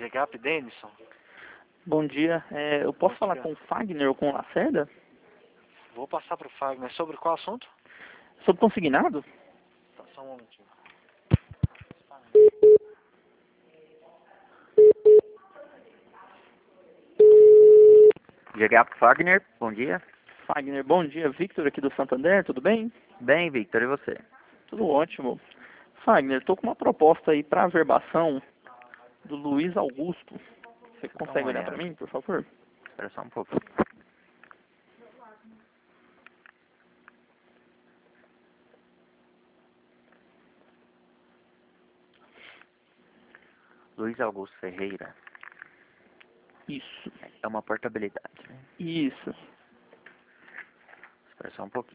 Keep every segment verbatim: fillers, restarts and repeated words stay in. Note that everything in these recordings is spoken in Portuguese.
G-Gap Denison. Bom dia. É, eu posso Bom falar dia. com o Fagner ou com o Lacerda? Vou passar para o Fagner. Sobre qual assunto? Sobre consignado? Tá, só um momentinho. G-Gap Fagner, bom dia. Fagner, bom dia. Victor aqui do Santander, tudo bem? Bem, Victor, e você? Tudo ótimo. Fagner, estou com uma proposta aí para averbação do Luiz Augusto. Você Dá consegue uma olhar para olhada. mim, por favor? Espera só um pouco. Luiz Augusto Ferreira. Isso. É uma portabilidade, né? Isso. Espera só um pouquinho.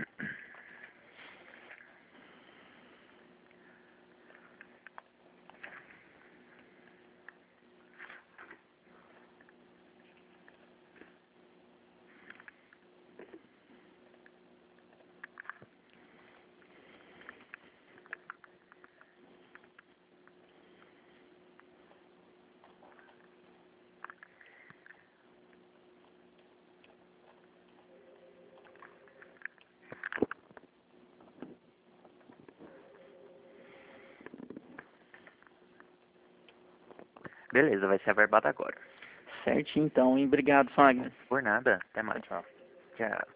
Beleza, vai ser averbado agora. Certinho então, hein? Obrigado, Fagner. Por nada, até mais. Tchau. Tchau.